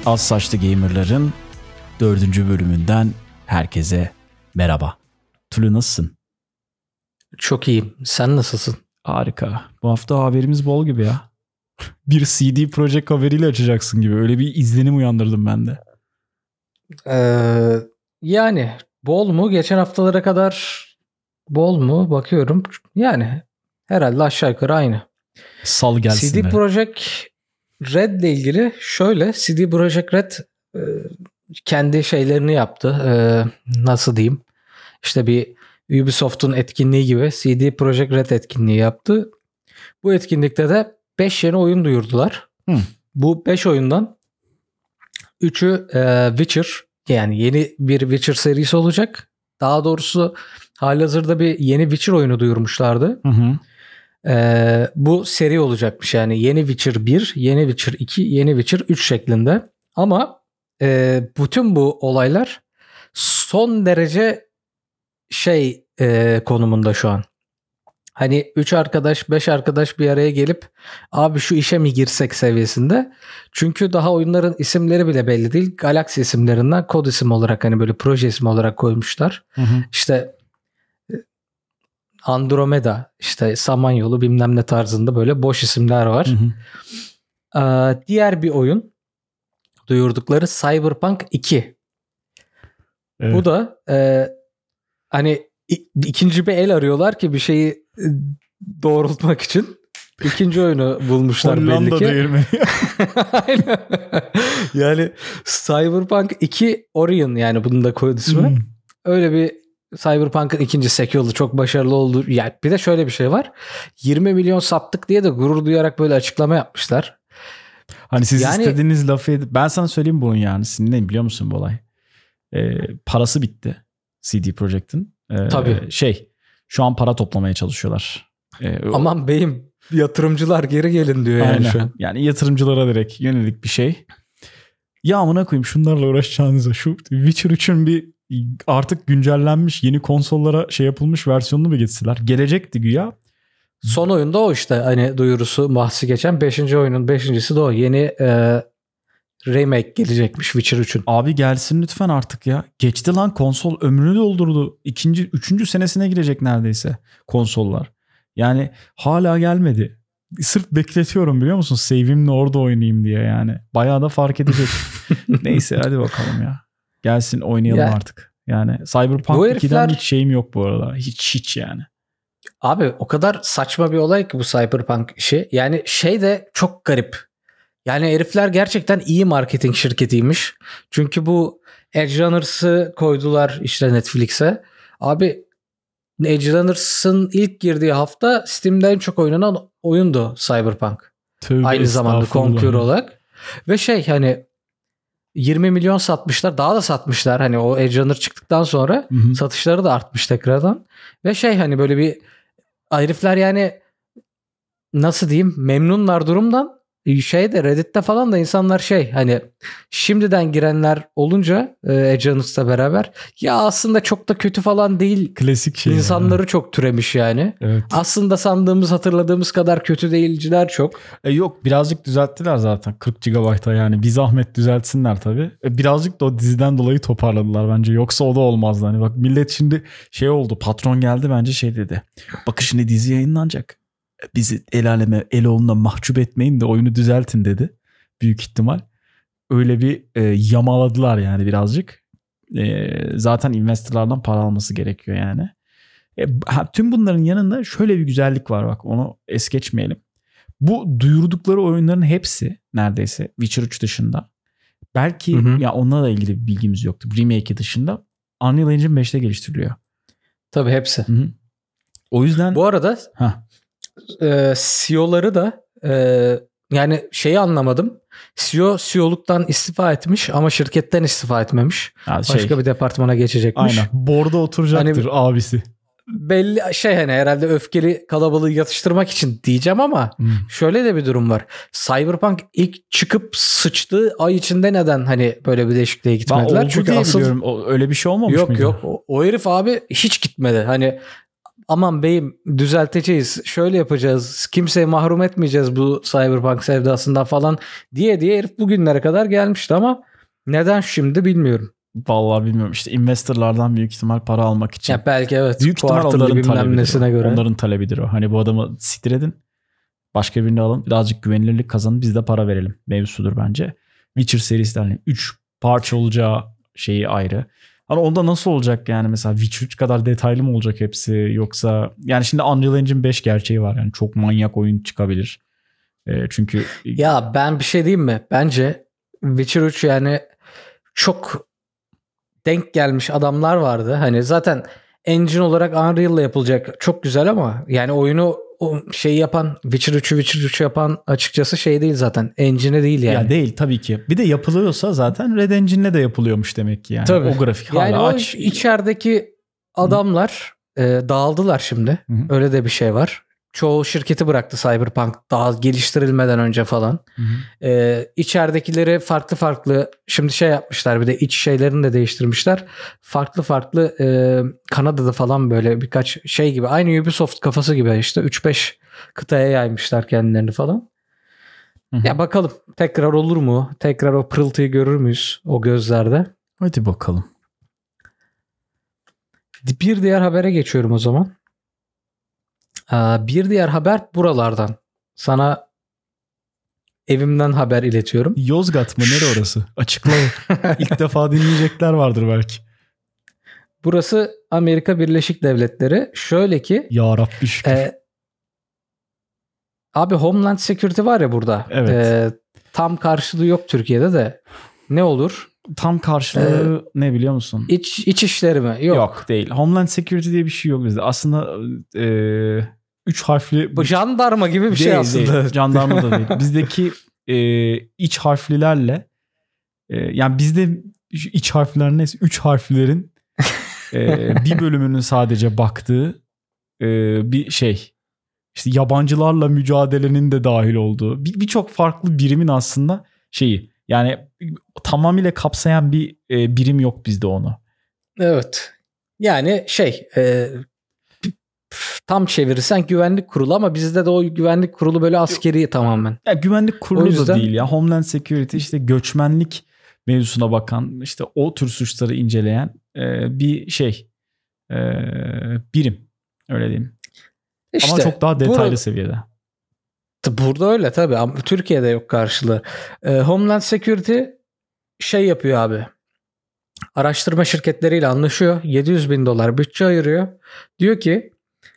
Az Saçlı Gamer'ların 4. bölümünden herkese merhaba. Tulu nasılsın? Çok iyiyim. Sen nasılsın? Harika. Bu hafta haberimiz bol gibi ya. Bir CD Projekt haberiyle açacaksın gibi. Öyle bir izlenim uyandırdım ben de. Yani bol mu? Geçen haftalara kadar bol mu? Bakıyorum. Yani herhalde aşağı yukarı aynı. Sal gelsin CD Projekt Red ile ilgili şöyle. CD Projekt Red kendi şeylerini yaptı. Nasıl diyeyim? İşte bir Ubisoft'un etkinliği gibi CD Projekt Red etkinliği yaptı. Bu etkinlikte de 5 yeni oyun duyurdular. Bu 5 oyundan 3'ü Witcher, yani yeni bir Witcher serisi olacak. Daha doğrusu halihazırda bir yeni Witcher oyunu duyurmuşlardı. Bu seri olacakmış, yani yeni Witcher 1, yeni Witcher 2, yeni Witcher 3 şeklinde. Ama bütün bu olaylar son derece konumunda şu an. Hani 3 arkadaş 5 arkadaş bir araya gelip abi şu işe mi girsek seviyesinde. Çünkü daha oyunların isimleri bile belli değil. Galaxy isimlerinden kod isim olarak, hani böyle proje ismi olarak koymuşlar. İşte Andromeda, işte Samanyolu bilmem ne tarzında böyle boş isimler var. Diğer bir oyun duyurdukları Cyberpunk 2. Evet. Bu da hani ikinci bir el arıyorlar ki bir şeyi doğrultmak için. İkinci oyunu bulmuşlar belli ki. Değirmeni. Aynen. Yani Cyberpunk 2 Orion, yani bunun da kod ismi. Öyle bir Cyberpunk'ın ikinci sequel'ı çok başarılı oldu. Yani bir de şöyle bir şey var. 20 milyon sattık diye de gurur duyarak böyle açıklama yapmışlar. Hani siz istediğiniz lafı edip, ben sana söyleyeyim bunun yani. Sizin ne biliyor musun bu olay? Parası bitti CD Projekt'in. Tabii. Şu an para toplamaya çalışıyorlar. Aman beyim, yatırımcılar geri gelin diyor yani şu an. Yani yatırımcılara direkt yönelik bir şey. Ya amına koyayım, şunlarla uğraşacağınıza şu Witcher 3'ün bir artık güncellenmiş yeni konsollara yapılmış versiyonunu mu getirseler? Gelecekti güya. Son oyunda o işte, hani duyurusu bahsi geçen 5. oyunun 5.'si de o. Yeni remake gelecekmiş Witcher 3'ün. Abi gelsin lütfen artık ya. Geçti lan, konsol ömrünü doldurdu. 3. senesine girecek neredeyse konsollar. Yani hala gelmedi. Sırf bekletiyorum, biliyor musun? Save'imle orada oynayayım diye yani. Bayağı da fark edecek. Neyse hadi bakalım ya. Gelsin oynayalım artık. Yani Cyberpunk 2'den hiç şeyim yok bu arada. Hiç yani. Abi o kadar saçma bir olay ki bu Cyberpunk işi. Yani de çok garip. Yani herifler gerçekten iyi marketing şirketiymiş. Çünkü bu Edge Runners'ı koydular işte Netflix'e. Abi Edge Runners'ın ilk girdiği hafta Steam'de en çok oynanan oyundu Cyberpunk. Tövbe, aynı zamanda Conquer olarak. Ve hani 20 milyon satmışlar. Daha da satmışlar. Hani o Edge Runner çıktıktan sonra satışları da artmış tekrardan. Ve hani böyle bir herifler, yani nasıl diyeyim, memnunlar durumdan. Reddit'te falan da insanlar hani şimdiden girenler olunca Edge Runners'la beraber, ya aslında çok da kötü falan değil. Klasik şey. İnsanları yani çok türemiş yani. Evet. Aslında sandığımız, hatırladığımız kadar kötü değilciler çok. Yok, birazcık düzelttiler zaten 40 GB'a, yani bir zahmet düzeltsinler tabii. Birazcık da o diziden dolayı toparladılar bence. Yoksa o da olmazdı. Hani bak, millet şimdi oldu, patron geldi bence dedi. Bakın şimdi dizi yayınlanacak. Bizi el aleme, el oğluna mahcup etmeyin de oyunu düzeltin dedi. Büyük ihtimal. Öyle bir yamaladılar yani birazcık. Zaten investorlardan para alması gerekiyor yani. Tüm bunların yanında şöyle bir güzellik var, bak onu es geçmeyelim. Bu duyurdukları oyunların hepsi neredeyse Witcher 3 dışında. Belki ya onunla da ilgili bir bilgimiz yoktu. Remake'i dışında Unreal Engine 5'te geliştiriliyor. Tabii hepsi. O yüzden... Bu arada... CEO'ları da yani anlamadım. CEO'luktan istifa etmiş ama şirketten istifa etmemiş. Başka bir departmana geçecekmiş. Aynen. Board'a oturacaktır abisi. Belli hani herhalde öfkeli kalabalığı yatıştırmak için diyeceğim ama şöyle de bir durum var. Cyberpunk ilk çıkıp sıçtığı ay içinde neden hani böyle bir değişikliğe gitmediler? Çünkü asıl biliyorum. Öyle bir şey olmamış mıydı? Yok. O herif abi hiç gitmedi. Hani aman beyim düzelteceğiz, şöyle yapacağız, kimseyi mahrum etmeyeceğiz bu Cyberpunk sevdasından falan diye herif bugünlere kadar gelmişti ama neden şimdi bilmiyorum. Vallahi bilmiyorum. İşte investorlardan büyük ihtimal para almak için. Ya belki evet. Büyük ihtimal onların talebidir. Göre. Onların talebidir o. Hani bu adamı siktir edin. Başka birini alın. Birazcık güvenilirlik kazanın. Biz de para verelim. Mevzusudur bence. Witcher serisi hani 3 parça olacağı şeyi ayrı. Ama onda nasıl olacak yani, mesela Witcher 3 kadar detaylı mı olacak hepsi, yoksa yani şimdi Unreal Engine 5 gerçeği var. Yani çok manyak oyun çıkabilir. Çünkü ya ben bir şey diyeyim mi? Bence Witcher 3 yani çok denk gelmiş adamlar vardı. Hani zaten engine olarak Unreal'la yapılacak çok güzel ama yani oyunu o şeyi yapan, Witcher 3'ü yapan açıkçası şey değil zaten. Engine'e değil yani. Ya değil tabii ki. Bir de yapılıyorsa zaten Red Engine'le de yapılıyormuş demek ki yani. Tabii. O grafik hala yani aç. O içerideki adamlar dağıldılar şimdi. Hı-hı. Öyle de bir şey var. Çoğu şirketi bıraktı Cyberpunk daha geliştirilmeden önce falan. İçeridekileri farklı şimdi şey yapmışlar, bir de iç şeylerini de değiştirmişler. Farklı Kanada'da falan böyle birkaç şey gibi, aynı Ubisoft kafası gibi işte 3-5 kıtaya yaymışlar kendilerini falan. Hı-hı. Ya bakalım tekrar olur mu? Tekrar o pırıltıyı görür müyüz o gözlerde? Hadi bakalım. Bir diğer habere geçiyorum o zaman. Bir diğer haber buralardan. Sana evimden haber iletiyorum. Yozgat mı? Nere orası? Açıklayın. İlk defa dinleyecekler vardır belki. Burası Amerika Birleşik Devletleri. Şöyle ki. Ya Rabbi şükür. Abi Homeland Security var ya burada. Evet. Tam karşılığı yok Türkiye'de de. Ne olur? Tam karşılığı ne biliyor musun? İç işleri mi? Yok değil. Homeland Security diye bir şey yok bizde. Aslında 3 harfli... Bu jandarma gibi bir şey aslında. Değil. Jandarma da değil. Bizdeki iç harflilerle yani bizde iç harfler neyse 3 harflerin bir bölümünün sadece baktığı bir şey. İşte yabancılarla mücadelenin de dahil olduğu birçok farklı birimin aslında şeyi. Yani tamamıyla kapsayan bir birim yok bizde onu. Evet. Yani tam çevirirsen güvenlik kurulu ama bizde de o güvenlik kurulu böyle askeri tamamen. Ya güvenlik kurulu da değil ya. Homeland Security işte göçmenlik mevzusuna bakan, işte o tür suçları inceleyen bir şey. Birim. Öyle diyeyim. İşte, ama çok daha detaylı seviyede. Burada öyle tabii ama Türkiye'de yok karşılığı. Homeland Security şey yapıyor abi. Araştırma şirketleriyle anlaşıyor. $700,000 bütçe ayırıyor. Diyor ki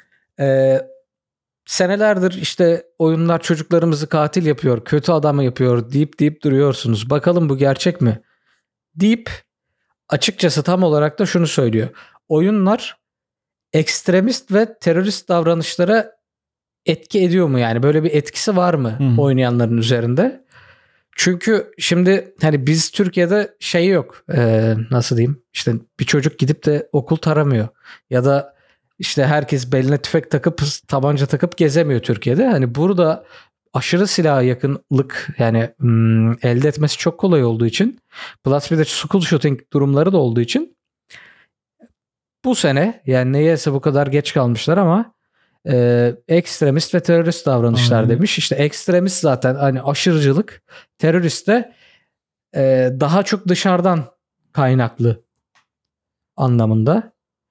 senelerdir işte oyunlar çocuklarımızı katil yapıyor, kötü adam yapıyor deyip duruyorsunuz. Bakalım bu gerçek mi? Deyip açıkçası tam olarak da şunu söylüyor. Oyunlar ekstremist ve terörist davranışlara etki ediyor mu, yani böyle bir etkisi var mı oynayanların üzerinde? Çünkü şimdi hani biz Türkiye'de şey yok, nasıl diyeyim, işte bir çocuk gidip de okul taramıyor ya da işte herkes beline tüfek takıp tabanca takıp gezemiyor Türkiye'de. Hani burada aşırı silaha yakınlık yani elde etmesi çok kolay olduğu için, plus bir de school shooting durumları da olduğu için bu sene yani neyse bu kadar geç kalmışlar ama ekstremist ve terörist davranışlar demiş. İşte ekstremist zaten hani aşırıcılık, terörist de daha çok dışarıdan kaynaklı anlamında.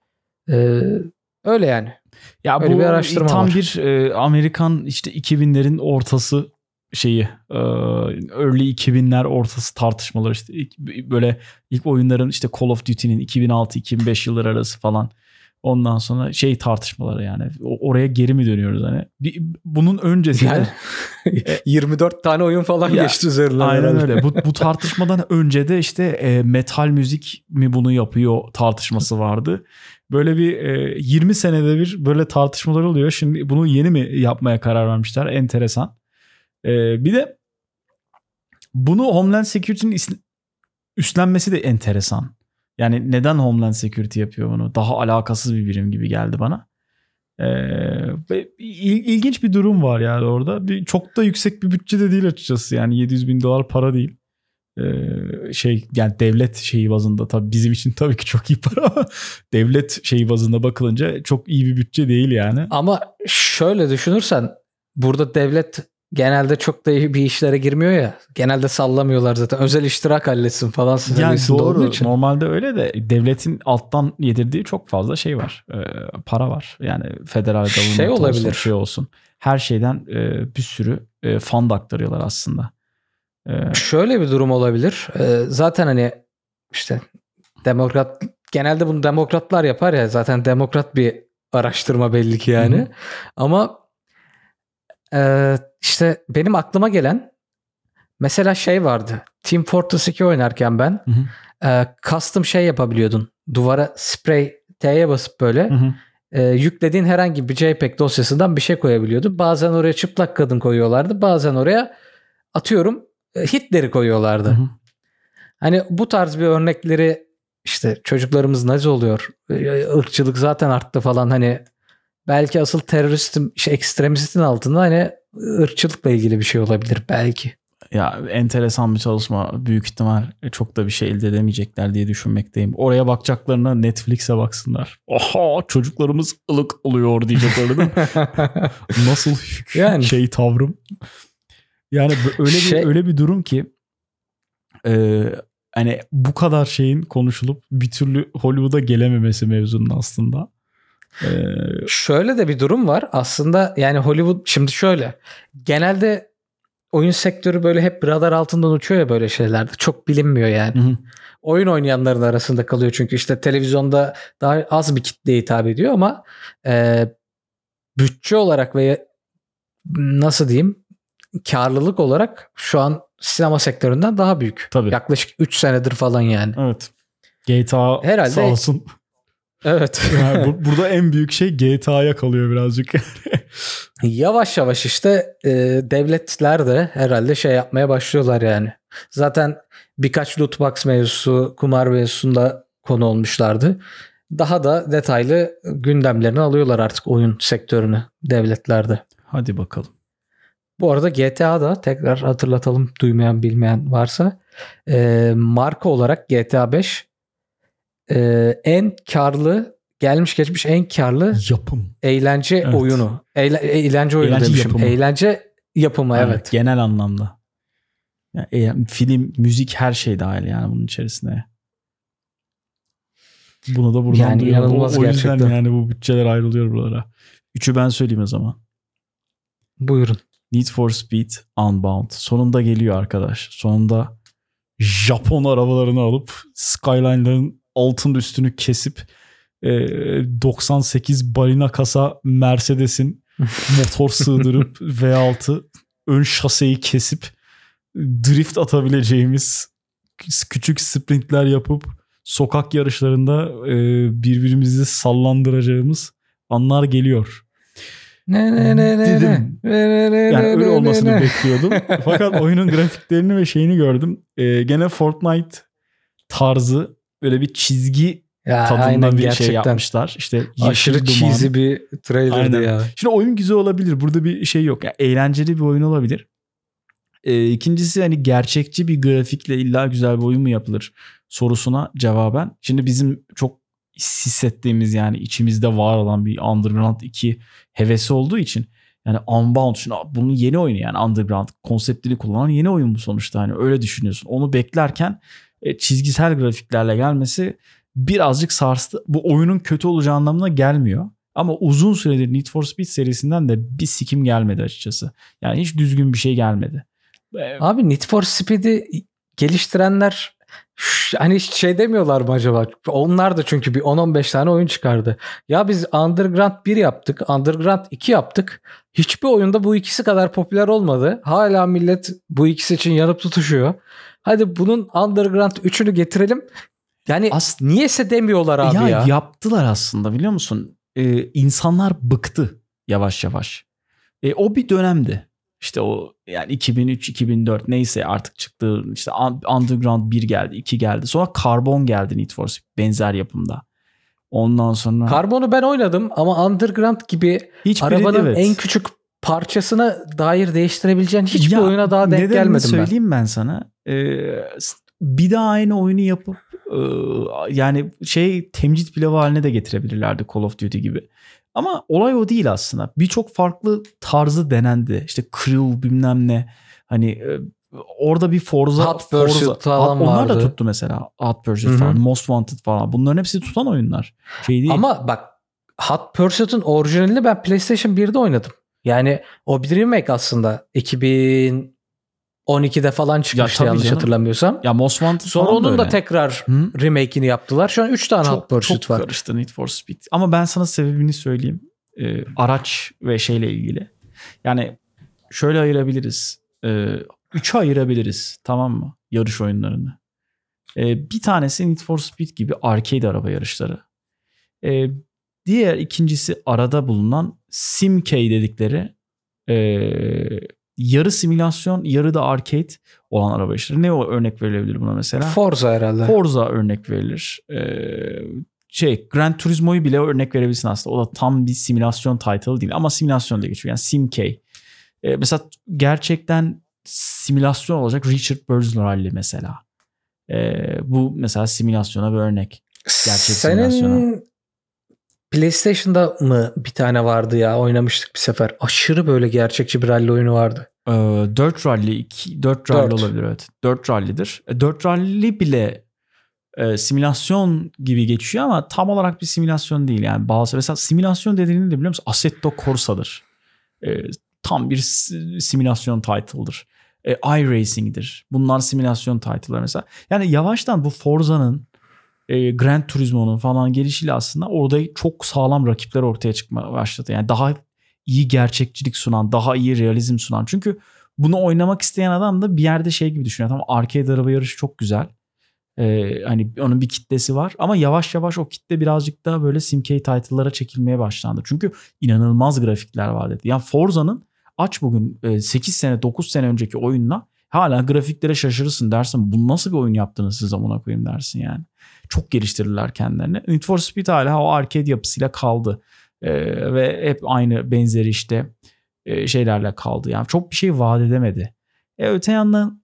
Öyle yani. Ya öyle bu bir araştırma tam var. Bir Amerikan işte 2000'lerin ortası şeyi, early 2000'ler ortası tartışmaları, işte böyle ilk oyunların işte Call of Duty'nin 2006-2005 yılları arası falan. Ondan sonra şey tartışmaları, yani oraya geri mi dönüyoruz hani? Bunun öncesinde yani, 24 tane oyun falan geçti üzerinden. Aynen öyle. Bu tartışmadan önce de işte metal müzik mi bunu yapıyor tartışması vardı. Böyle bir 20 senede bir böyle tartışmalar oluyor. Şimdi bunu yeni mi yapmaya karar vermişler? Enteresan. Bir de bunu Homeland Security'nin üstlenmesi de enteresan. Yani neden Homeland Security yapıyor bunu? Daha alakasız bir birim gibi geldi bana. İlginç bir durum var yani orada. Çok da yüksek bir bütçe de değil açıkçası. Yani $700,000 para değil. Yani devlet şeyi bazında tabii bizim için tabii ki çok iyi para ama devlet şeyi bazında bakılınca çok iyi bir bütçe değil yani. Ama şöyle düşünürsen burada devlet genelde çok da iyi bir işlere girmiyor ya. Genelde sallamıyorlar zaten. Özel iştirak halletsin falan. Yani doğru. Için. Normalde öyle de devletin alttan yedirdiği çok fazla şey var. Para var. Yani federal government olsun, şey olsun. Her şeyden bir sürü fund aktarıyorlar aslında. Şöyle bir durum olabilir. Zaten hani işte genelde bunu demokratlar yapar ya. Zaten demokrat bir araştırma belli ki yani. Hı-hı. Ama işte benim aklıma gelen mesela şey vardı. Team Fortress 2 oynarken ben custom şey yapabiliyordun. Duvara sprey T'ye basıp böyle yüklediğin herhangi bir JPEG dosyasından bir şey koyabiliyordun. Bazen oraya çıplak kadın koyuyorlardı. Bazen oraya atıyorum Hitler'i koyuyorlardı. Hani bu tarz bir örnekleri işte çocuklarımız nazi oluyor. Irkçılık zaten arttı falan hani belki asıl teröristin, ekstremistin altında hani ırkçılıkla ilgili bir şey olabilir belki. Ya enteresan bir çalışma. Büyük ihtimal çok da bir şey elde edemeyecekler diye düşünmekteyim. Oraya bakacaklarına Netflix'e baksınlar. Oha çocuklarımız ılık oluyor diyecekler. Nasıl yani. Tavrım. Yani öyle bir durum ki hani bu kadar şeyin konuşulup bir türlü Hollywood'a gelememesi mevzunun aslında. Şöyle de bir durum var. Aslında yani Hollywood şimdi şöyle. Genelde oyun sektörü böyle hep radar altından uçuyor ya böyle şeylerde. Çok bilinmiyor yani. Hı-hı. Oyun oynayanların arasında kalıyor çünkü işte televizyonda daha az bir kitleye hitap ediyor ama bütçe olarak ve nasıl diyeyim karlılık olarak şu an sinema sektöründen daha büyük. Tabii. Yaklaşık 3 senedir falan yani. Evet. GTA herhalde sağ olsun. Evet. Yani burada en büyük şey GTA'ya kalıyor birazcık. Yavaş yavaş işte devletler de herhalde şey yapmaya başlıyorlar yani. Zaten birkaç loot box mevzusu, kumar mevzusunda konu olmuşlardı. Daha da detaylı gündemlerini alıyorlar artık oyun sektörünü devletlerde. Hadi bakalım. Bu arada GTA'da tekrar hatırlatalım duymayan bilmeyen varsa marka olarak GTA 5 en karlı gelmiş geçmiş en karlı yapım eğlence oyunu. Eğlence oyunu demişim. Yapımı. Eğlence yapımı evet. Genel anlamda. Yani, film, müzik her şey dahil yani bunun içerisine. Bunu da buradan yani inanılmaz o yüzden gerçekten. Yani bu bütçeler ayrılıyor buralara. 3'ü ben söyleyeyim o zaman. Buyurun. Need for Speed Unbound. Sonunda geliyor arkadaş. Sonunda Japon arabalarını alıp Skyline'ların altın üstünü kesip 98 balina kasa Mercedes'in motor sığdırıp V6 ön şaseyi kesip drift atabileceğimiz küçük sprintler yapıp sokak yarışlarında birbirimizi sallandıracağımız anlar geliyor. Dedim. Yani öyle olmasını bekliyordum. Fakat oyunun grafiklerini ve şeyini gördüm. Gene Fortnite tarzı böyle bir çizgi tadında bir gerçekten. Şey yapmışlar. İşte aşırı cheesy bir trailer'dı ya. Şimdi oyun güzel olabilir. Burada bir şey yok. Yani eğlenceli bir oyun olabilir. İkincisi hani gerçekçi bir grafikle illa güzel bir oyun mu yapılır sorusuna cevaben. Şimdi bizim çok hissettiğimiz yani içimizde var olan bir Underground 2 hevesi olduğu için yani Unbound bunun yeni oyunu yani Underground konseptini kullanan yeni oyun bu sonuçta hani öyle düşünüyorsun. Onu beklerken çizgisel grafiklerle gelmesi birazcık sarstı. Bu oyunun kötü olacağı anlamına gelmiyor. Ama uzun süredir Need for Speed serisinden de bir sikim gelmedi açıkçası. Yani hiç düzgün bir şey gelmedi. Abi Need for Speed'i geliştirenler hani şey demiyorlar mı acaba? Onlar da çünkü bir 10-15 tane oyun çıkardı. Ya biz Underground 1 yaptık, Underground 2 yaptık. Hiçbir oyunda bu ikisi kadar popüler olmadı. Hala millet bu ikisi için yanıp tutuşuyor. Hadi bunun Underground 3'ünü getirelim. Yani niyeyse demiyorlar abi ya. Yaptılar aslında biliyor musun? İnsanlar bıktı yavaş yavaş. O bir dönemdi. İşte o yani 2003-2004 neyse artık çıktı. İşte Underground 1 geldi, 2 geldi. Sonra Carbon geldi Need for Speed benzer yapımda. Ondan sonra... Carbon'u ben oynadım ama Underground gibi arabanın en küçük parçasına dair değiştirebileceğin hiçbir oyuna daha denk gelmedim ben. Söyleyeyim ben sana. Bir daha aynı oyunu yapıp yani temcit pilavı haline de getirebilirlerdi Call of Duty gibi. Ama olay o değil aslında. Birçok farklı tarzı denendi. İşte Crew bilmem ne. Hani orada bir Forza. Hot Pursuit falan onlar vardı. da tuttu mesela. Hot Pursuit falan. Most Wanted falan. Bunların hepsi tutan oyunlar. Değil. Ama bak Hot Pursuit'ın orijinalini ben PlayStation 1'de oynadım. Yani o bir remake aslında. 2012'de falan çıkmıştı yanlış hatırlamıyorsam. Ya Most Wanted sonra onun da tekrar remake'ini yaptılar. Şu an 3 tane Hot Pursuit var. Çok karıştı Need for Speed. Ama ben sana sebebini söyleyeyim. Araç ve şeyle ilgili. Yani şöyle ayırabiliriz. 3'e ayırabiliriz. Tamam mı? Yarış oyunlarını. Bir tanesi Need for Speed gibi arcade araba yarışları. Diğer ikincisi arada bulunan Simcade dedikleri yarı simülasyon, yarı da arcade olan araba yarışları. Ne örnek verilebilir buna mesela? Forza herhalde. Forza örnek verilir. Gran Turismo'yu bile örnek verebilirsin aslında. O da tam bir simülasyon title değil ama simülasyon diye geçiyor. Yani Simcade. Mesela gerçekten simülasyon olacak Richard Burns Rally mesela. Bu mesela simülasyona bir örnek. Gerçek simülasyona. Senin PlayStation'da mı bir tane vardı ya, oynamıştık bir sefer. Aşırı böyle gerçekçi bir rally oyunu vardı. 4 Rally olabilir evet. 4 Rally'dir. 4 Rally bile simülasyon gibi geçiyor ama tam olarak bir simülasyon değil yani. Bazı mesela simülasyon dediğini de biliyor musun? Assetto Corsa'dır. Tam bir simülasyon title'dır. iRacing'dir. Bunlar simülasyon title'lar mesela. Yani yavaştan bu Forza'nın Gran Turismo'nun falan gelişiyle aslında orada çok sağlam rakipler ortaya çıkmaya başladı. Yani daha iyi gerçekçilik sunan, daha iyi realizm sunan. Çünkü bunu oynamak isteyen adam da bir yerde şey gibi düşünüyor. Tamam, arcade araba yarışı çok güzel. Hani onun bir kitlesi var ama yavaş yavaş o kitle birazcık daha böyle simke title'lara çekilmeye başlandı. Çünkü inanılmaz grafikler var dedi. Yani Forza'nın aç bugün 8 sene 9 sene önceki oyunla hala grafiklere şaşırırsın dersin. Bu nasıl bir oyun yaptınız siz amına koyayım dersin yani. Çok geliştirirler kendilerini. Need for Speed hala o arcade yapısıyla kaldı. Ve hep aynı benzeri işte şeylerle kaldı. Yani çok bir şey vaat edemedi. Öte yandan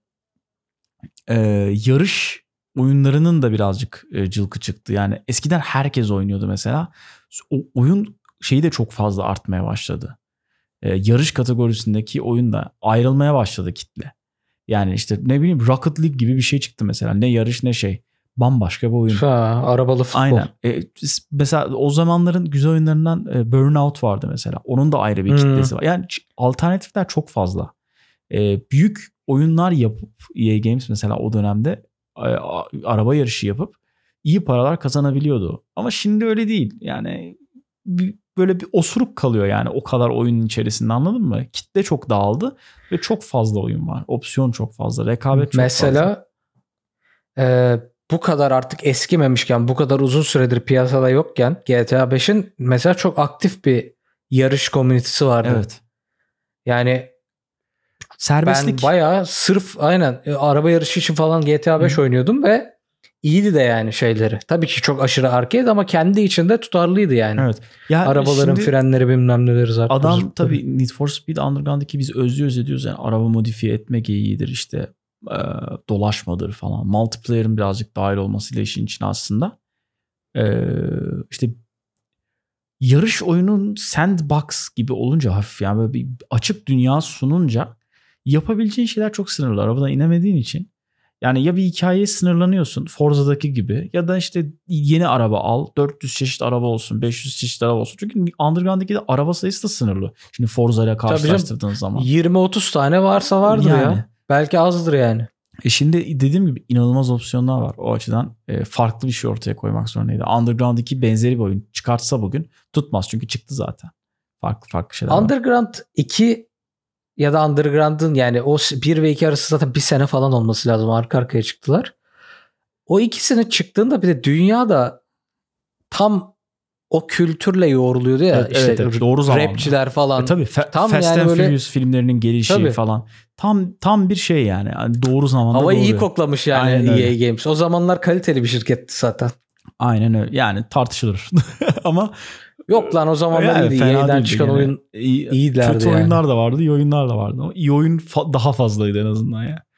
yarış oyunlarının da birazcık cılkı çıktı. Yani eskiden herkes oynuyordu mesela. O oyun şeyi de çok fazla artmaya başladı. Yarış kategorisindeki oyun da ayrılmaya başladı kitle. Yani işte ne bileyim Rocket League gibi bir şey çıktı mesela. Ne yarış ne şey. Bambaşka bir oyun. Arabalı futbol. Aynen. Mesela o zamanların güzel oyunlarından Burnout vardı mesela. Onun da ayrı bir kitlesi var. Yani alternatifler çok fazla. Büyük oyunlar yapıp EA Games mesela o dönemde araba yarışı yapıp iyi paralar kazanabiliyordu. Ama şimdi öyle değil. Yani böyle bir osuruk kalıyor yani o kadar oyunun içerisinde, anladın mı? Kitle çok dağıldı ve çok fazla oyun var. Opsiyon çok fazla. Rekabet çok mesela, fazla. Bu kadar artık eskimemişken, bu kadar uzun süredir piyasada yokken GTA 5'in mesela çok aktif bir yarış komünitesi vardı. Evet. Yani serbestlik. Ben bayağı sırf araba yarışı için falan GTA 5 oynuyordum ve iyiydi de yani şeyleri. Tabii ki çok aşırı arcade ama kendi içinde tutarlıydı yani. Evet. Ya arabaların frenleri bilmem neleri zaten. Adam tabii Need for Speed Underground'daki biz özlüyoruz ediyoruz yani araba modifiye etme geyiğidir işte dolaşmadır falan. Multiplayer'ın birazcık dahil olmasıyla işin içine aslında. İşte yarış oyunun sandbox gibi olunca hafif yani böyle bir açık dünya sununca yapabileceğin şeyler çok sınırlı. Arabadan inemediğin için. Yani ya bir hikayeye sınırlanıyorsun Forza'daki gibi ya da işte yeni araba al. 400 çeşit araba olsun, 500 çeşit araba olsun. Çünkü Underground'daki de araba sayısı da sınırlı. Şimdi Forza ile karşılaştırdığın zaman. 20-30 tane varsa vardır yani. Ya. Belki azdır yani. Şimdi dediğim gibi inanılmaz opsiyonlar var. O açıdan farklı bir şey ortaya koymak zorundaydı. Underground 2 benzeri bir oyun çıkartsa bugün tutmaz. Çünkü çıktı zaten. Farklı şeyler Underground var. 2 ya da Underground'ın yani o 1 ve 2 arası zaten bir sene falan olması lazım. Arka arkaya çıktılar. O ikisinin çıktığında bir de dünya da tam o kültürle yoğruluyordu ya. Evet, işte evet, doğru zamanda. Rapçiler falan. Tabii tam Fast yani and böyle... Furious filmlerinin gelişi tabii. Falan. Tam bir şey yani. Doğru zamanda havayı doğru. iyi koklamış yani EA Games. O zamanlar kaliteli bir şirketti zaten. Aynen öyle. Yani tartışılır. Ama yok lan o zamanlar yani EA'den çıkan yani. Oyun iyilerdi. Kötü oyunlar da vardı, iyi oyunlar da vardı. Ama iyi oyun daha fazlaydı en azından ya.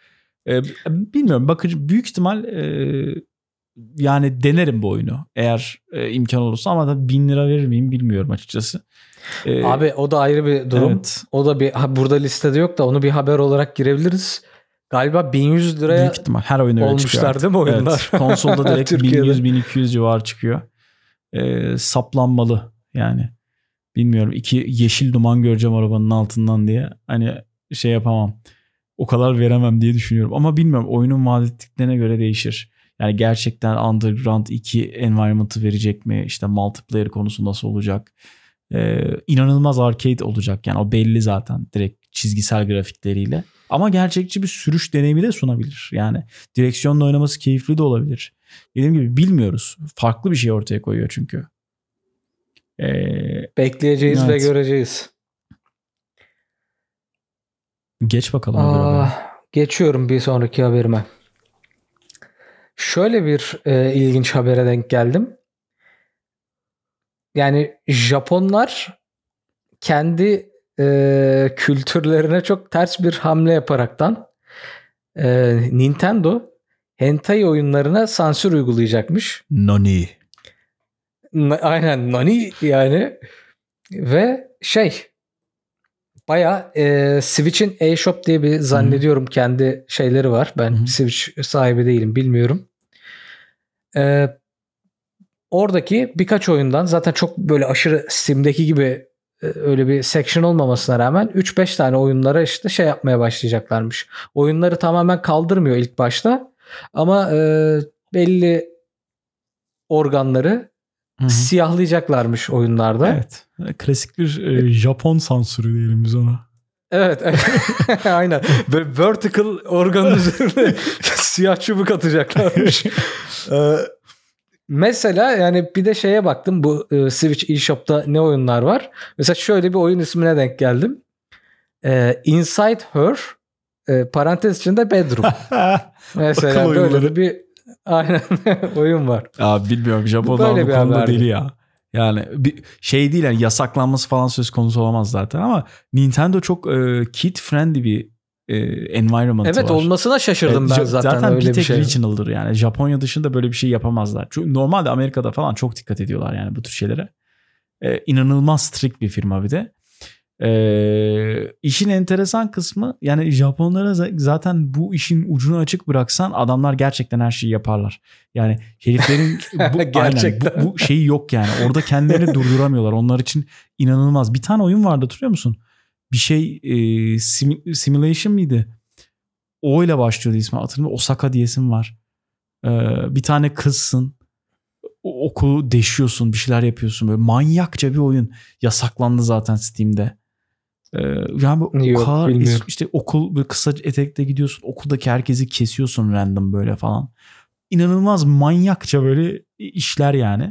Bilmiyorum, bakıcı büyük ihtimal yani denerim bu oyunu eğer imkan olursa, ama da 1000 lira verir miyim bilmiyorum açıkçası. Abi o da ayrı bir durum. Evet. O da burada listede yok da onu bir haber olarak girebiliriz. Galiba 1100 liraya büyük ihtimal her oyun öyle olmuşlar değil mi oyunlar? Evet. Konsolda direkt 1100-1200 civarı çıkıyor. Saplanmalı yani. Bilmiyorum, 2 yeşil duman göreceğim arabanın altından diye. Hani şey yapamam. O kadar veremem diye düşünüyorum. Ama bilmiyorum, oyunun vaat ettiklerine göre değişir. Yani gerçekten Underground 2 environment'ı verecek mi? İşte multiplayer konusu nasıl olacak? İnanılmaz arcade olacak. Yani o belli zaten direkt çizgisel grafikleriyle. Ama gerçekçi bir sürüş deneyimi de sunabilir. Yani direksiyonla oynaması keyifli de olabilir. Dediğim gibi bilmiyoruz. Farklı bir şey ortaya koyuyor çünkü. Bekleyeceğiz evet. ve göreceğiz. Geç bakalım. Geçiyorum bir sonraki haberime. Şöyle bir ilginç habere denk geldim. Yani Japonlar kendi kültürlerine çok ters bir hamle yaparaktan Nintendo hentai oyunlarına sansür uygulayacakmış. Nani. Aynen nani yani. Ve bayağı Switch'in eShop diye bir zannediyorum kendi şeyleri var. Ben Switch sahibi değilim, bilmiyorum. Oradaki birkaç oyundan, zaten çok böyle aşırı Steam'deki gibi öyle bir section olmamasına rağmen 3-5 tane oyunlara işte yapmaya başlayacaklarmış. Oyunları tamamen kaldırmıyor ilk başta ama belli organları siyahlayacaklarmış oyunlarda. Evet. Klasik bir Japon sansürü diyelim biz ona. Evet. Aynen. Böyle vertical organın üzerine siyah çubuk atacaklarmış. Mesela yani bir de şeye baktım, bu Switch eShop'ta ne oyunlar var. Mesela şöyle bir oyun ismine denk geldim. Inside Her parantez içinde Bedroom. Mesela böyle bir aynen oyun var. Abi bilmiyorum, Japonlar bu konuda deli ya. Yani bir şey değil yani, yasaklanması falan söz konusu olamaz zaten, ama Nintendo çok kid friendly bir environment var. Evet, olmasına şaşırdım ben zaten. Zaten öyle bir tek şey. regional'dır yani. Japonya dışında böyle bir şey yapamazlar. Çünkü normalde Amerika'da falan çok dikkat ediyorlar yani bu tür şeylere. İnanılmaz strict bir firma bir de. İşin enteresan kısmı, yani Japonlara zaten bu işin ucunu açık bıraksan adamlar gerçekten her şeyi yaparlar. Yani heriflerin bu şeyi yok yani. Orada kendilerini durduramıyorlar. Onlar için inanılmaz. Bir tane oyun vardı, hatırlıyor musun? Bir şey Simulation mıydı? O ile başlıyordu ismi, hatırlamıyorum. Osaka diyesim var. Bir tane kızsın. Okulu deşiyorsun, bir şeyler yapıyorsun. Böyle manyakça bir oyun. Yasaklandı zaten Steam'de. Yani yok, bilmiyorum. işte okul, böyle kısa etekle gidiyorsun. Okuldaki herkesi kesiyorsun random böyle falan. İnanılmaz manyakça böyle işler yani.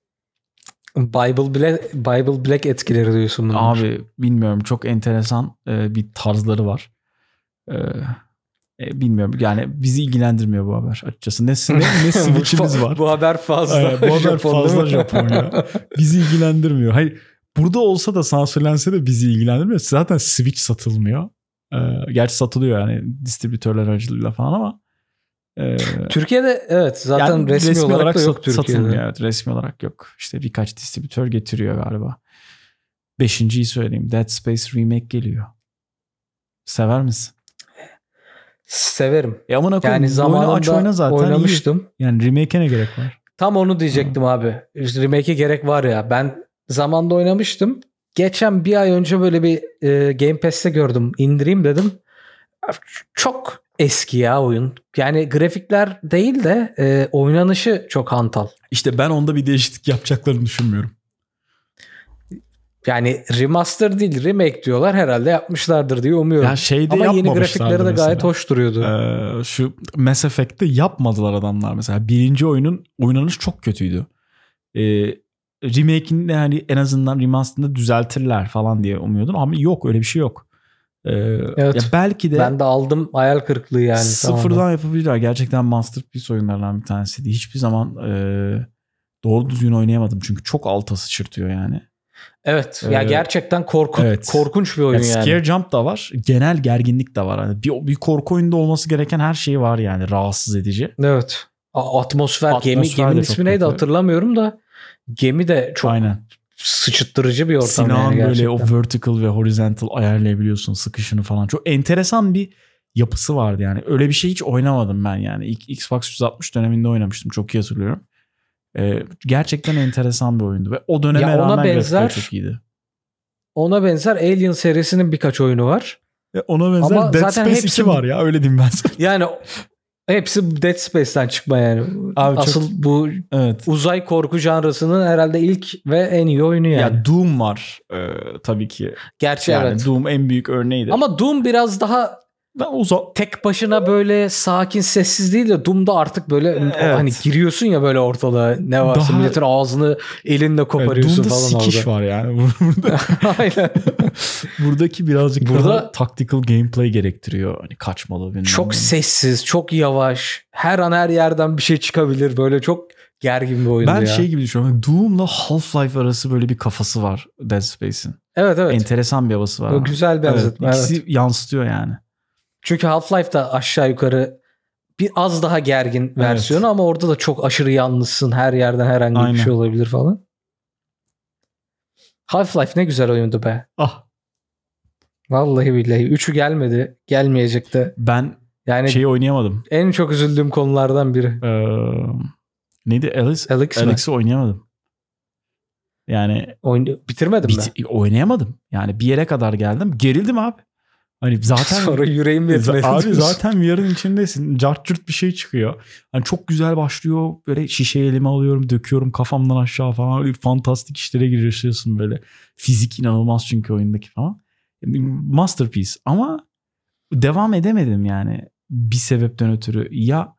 Bible Black etkileri diyorsun bunlar. Abi bilmiyorum, çok enteresan bir tarzları var. Bilmiyorum yani, bizi ilgilendirmiyor bu haber açıkçası. Ne Switch'imiz var. Bu haber fazla. Bu haber fazla Japonya. Bizi ilgilendirmiyor. Hayır, burada olsa da sansürlense de bizi ilgilendirmiyor. Zaten Switch satılmıyor. Gerçi satılıyor yani distribütörler aracılığıyla falan, ama Türkiye'de evet zaten yani resmi olarak da yok Türkiye'de. Satılmıyor, evet, resmi olarak yok. İşte birkaç distribütör getiriyor galiba. 5.'yi söyleyeyim. Dead Space Remake geliyor. Sever misin? Severim. Amına koyayım, yani zamanında aç oyna zaten oynamıştım. İyi. Yani remake'e ne gerek var? Tam onu diyecektim abi. Remake'e gerek var ya. Ben zamanında oynamıştım. Geçen bir ay önce böyle bir Game Pass'te gördüm. İndireyim dedim. Çok eski ya oyun. Yani grafikler değil de oynanışı çok hantal. İşte ben onda bir değişiklik yapacaklarını düşünmüyorum. Yani remaster değil, remake diyorlar, herhalde yapmışlardır diye umuyorum. Ya ama yeni grafikleri de gayet hoş duruyordu. Şu Mass Effect'te yapmadılar adamlar mesela. Birinci oyunun oynanışı çok kötüydü. Remake'inde hani en azından remaster'ında düzeltirler falan diye umuyordum, ama yok, öyle bir şey yok. Evet. Ya belki de ben de aldım, hayal kırıklığı yani. Sıfırdan tamamen yapabilirler. Gerçekten masterpiece oyunlarından bir tanesiydi. Hiçbir zaman doğru düzgün oynayamadım çünkü çok alta sıçırtıyor yani. Evet. Ya gerçekten korkunç bir oyun yani. Scare jump da var. Genel gerginlik de var. Hani bir korku oyunda olması gereken her şey var yani. Rahatsız edici. Evet. Geminin ismi neydi hatırlamıyorum da gemi de çok sıçıttırıcı bir ortam. Silahın yani böyle o vertical ve horizontal ayarlayabiliyorsun sıkışını falan. Çok enteresan bir yapısı vardı yani. Öyle bir şey hiç oynamadım ben yani. İlk Xbox 360 döneminde oynamıştım. Çok iyi hatırlıyorum. Gerçekten enteresan bir oyundu. Ve o döneme rağmen grafikleri çok iyiydi. Ona benzer Alien serisinin birkaç oyunu var. Ona benzer ama Dead Space 2 var ya. Öyle diyeyim ben sana. Yani hepsi Dead Space'ten çıkma yani. Abi asıl bu uzay korku janrasının herhalde ilk ve en iyi oyunu yani. Ya Doom var tabii ki. Gerçi yani evet. Doom en büyük örneğidir. Ama Doom biraz daha tek başına böyle sakin sessiz değil de Doom'da artık böyle hani giriyorsun ya böyle ortalığa ne varsa milletin ağzını elinle koparıyorsun falan orada. Doom'da sikiş var yani. Aynen. Buradaki birazcık daha tactical gameplay gerektiriyor. Hani kaçmalı. Çok sessiz, çok yavaş. Her an her yerden bir şey çıkabilir. Böyle çok gergin bir oyundu ben ya. şey gibi düşünüyorum. Doom'la Half-Life arası böyle bir kafası var Dead Space'in. Evet. Enteresan bir havası var. Güzel benzetme. İkisi yansıtıyor yani. Çünkü Half-Life'da aşağı yukarı az daha gergin versiyonu ama orada da çok aşırı yalnızsın. Her yerden herhangi bir şey olabilir falan. Half-Life ne güzel oyundu be. Vallahi billahi. 3'ü gelmedi. Gelmeyecek de. Ben şeyi oynayamadım. En çok üzüldüğüm konulardan biri. Neydi? Alex'i oynayamadım. Yani bitirmedim mi? Oynayamadım. Yani bir yere kadar geldim. Gerildim abi. Hani zaten sonra yüreğim yetmedi. Abi zaten VR'ın içindesin. Cart cürt bir şey çıkıyor. Hani çok güzel başlıyor. Böyle şişeyi elime alıyorum, döküyorum kafamdan aşağı falan. Öyle fantastik işlere giriyorsun böyle. Fizik inanılmaz çünkü oyundaki falan. Masterpiece ama devam edemedim yani. Bir sebepten ötürü. Ya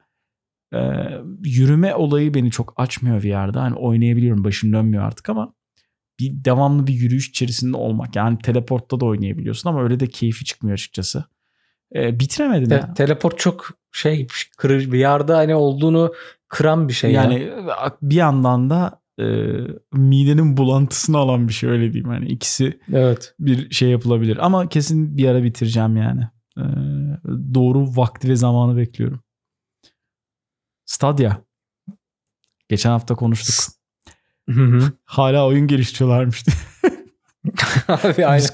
yürüme olayı beni çok açmıyor VR'da. Hani oynayabiliyorum. Başım dönmüyor artık ama devamlı bir yürüyüş içerisinde olmak. Yani teleportta da oynayabiliyorsun ama öyle de keyfi çıkmıyor açıkçası. Bitiremedim ya. Teleport çok kırıcı bir yerde hani olduğunu kıran bir şey. Yani bir yandan da midenin bulantısını alan bir şey öyle diyeyim. Hani ikisi bir şey yapılabilir. Ama kesin bir ara bitireceğim yani. Doğru vakti ve zamanı bekliyorum. Stadia. Geçen hafta konuştuk. Hala oyun geliştiriyorlarmış. Abi aynen.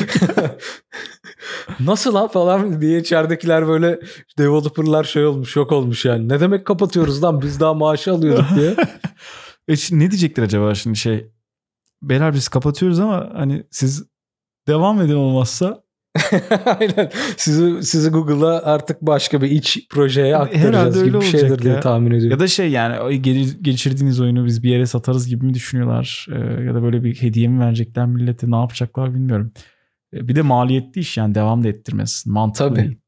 Nasıl lan falan diye içeridekiler böyle developerlar yok olmuş yani. Ne demek kapatıyoruz lan biz daha maaşı alıyorduk diye. Ne diyecekler acaba şimdi beyler biz kapatıyoruz ama hani siz devam edin olmazsa. Aynen. Sizi Google'a artık başka bir iç projeye aktaracağız gibi bir şeydir diye tahmin ediyorum. Ya da yani geçirdiğiniz oyunu biz bir yere satarız gibi mi düşünüyorlar? Ya da böyle bir hediye mi verecekler millete, ne yapacaklar bilmiyorum. Bir de maliyetli iş yani devam da ettirmesin. Mantıklı değil.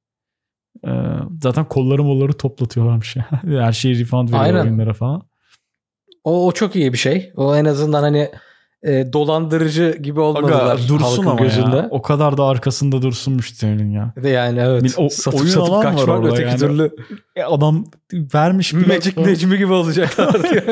Zaten kolları toplatıyorlarmış ya. Her şeyi refund veriyor oyunlara falan. O çok iyi bir şey. O en azından hani dolandırıcı gibi olmadılar halkın gözünde. Ya. O kadar da arkasında dursun müşterinin ya. Yani evet. Satıp kaçmak öteki yani. Türlü. Adam vermiş bir Magic Necmi gibi olacaklar.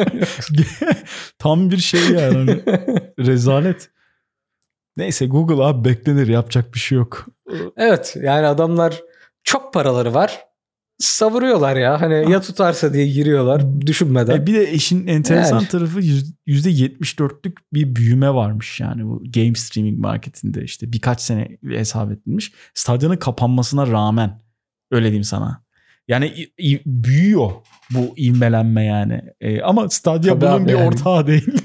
Tam bir şey yani. Rezalet. Neyse Google abi beklenir, yapacak bir şey yok. Evet yani adamlar çok paraları var. Savuruyorlar ya. Hani ya tutarsa diye giriyorlar düşünmeden. Bir de işin enteresan tarafı %74'lük bir büyüme varmış yani bu game streaming marketinde, işte birkaç sene hesap edilmiş. Stadya'nın kapanmasına rağmen, öyle diyeyim sana. Yani büyüyor bu ivmelenme yani. Ama Stadia bunun bir ortağı değil.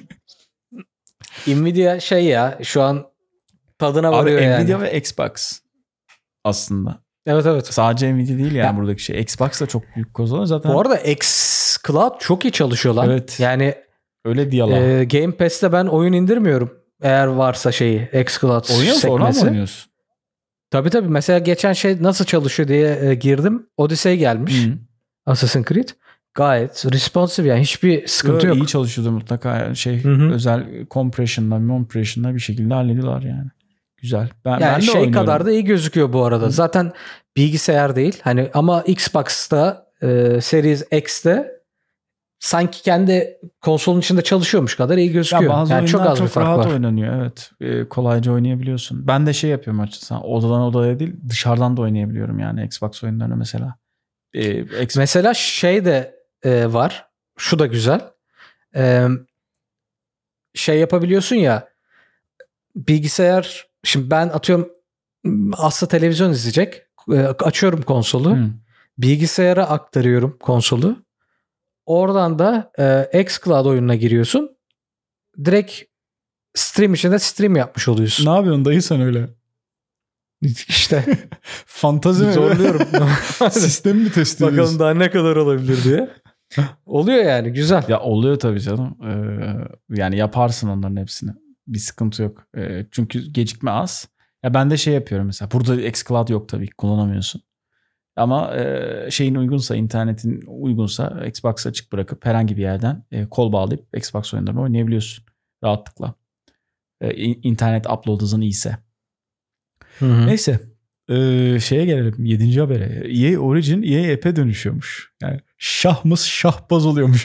Nvidia ya şu an tadına varıyor yani. Nvidia ve Xbox aslında. Evet. Sadece Nvidia değil yani buradaki şey. Xbox da çok büyük kozalıyor zaten. Bu arada xCloud çok iyi çalışıyor lan. Evet. Yani öyle diyorlar. Game Pass'te ben oyun indirmiyorum. Eğer varsa xCloud sekmesi. Oradan mı oynuyorsun? Tabii. Mesela geçen nasıl çalışıyor diye girdim. Odyssey gelmiş. Assassin's Creed. Gayet responsive yani hiçbir sıkıntı yok. İyi çalışıyordu mutlaka. Özel compression'la bir şekilde hallediyorlar yani. Güzel. Ben de kadar da iyi gözüküyor bu arada. Zaten bilgisayar değil. Hani ama Xbox'ta Series X'te sanki kendi konsolun içinde çalışıyormuş kadar iyi gözüküyor. Ya bazı yani çok oyunlar az bir çok fark rahat var. oynanıyor. Evet. Kolayca oynayabiliyorsun. Ben de şey yapıyorum açıkçası. Odadan odaya değil, dışarıdan da oynayabiliyorum yani Xbox oyunlarını mesela. Mesela şey de var. Şu da güzel. Şey yapabiliyorsun ya, bilgisayar, şimdi ben atıyorum Aslı televizyon izleyecek. Açıyorum konsolu. Bilgisayara aktarıyorum konsolu. Oradan da xCloud oyununa giriyorsun. Direkt stream içinde stream yapmış oluyorsun. Ne yapıyorsun dayı sen öyle? İşte Fantazi mi? zorluyorum. Sistemi mi test ediyorsun? Bakalım daha ne kadar olabilir diye. Oluyor yani, güzel. Ya oluyor tabii canım. Yani yaparsın onların hepsini. Bir sıkıntı yok. Çünkü gecikme az. Ya ben de şey yapıyorum mesela. Burada xCloud yok tabii ki, kullanamıyorsun. Ama şeyin uygunsa, internetin uygunsa Xbox açık bırakıp herhangi bir yerden kol bağlayıp Xbox oyunlarını oynayabiliyorsun rahatlıkla. İnternet upload hızın iyiyse. Hı-hı. Neyse. Şeye gelelim. 7. habere. EA Origin EA App'e dönüşüyormuş. Yani şahmız şahbaz oluyormuş.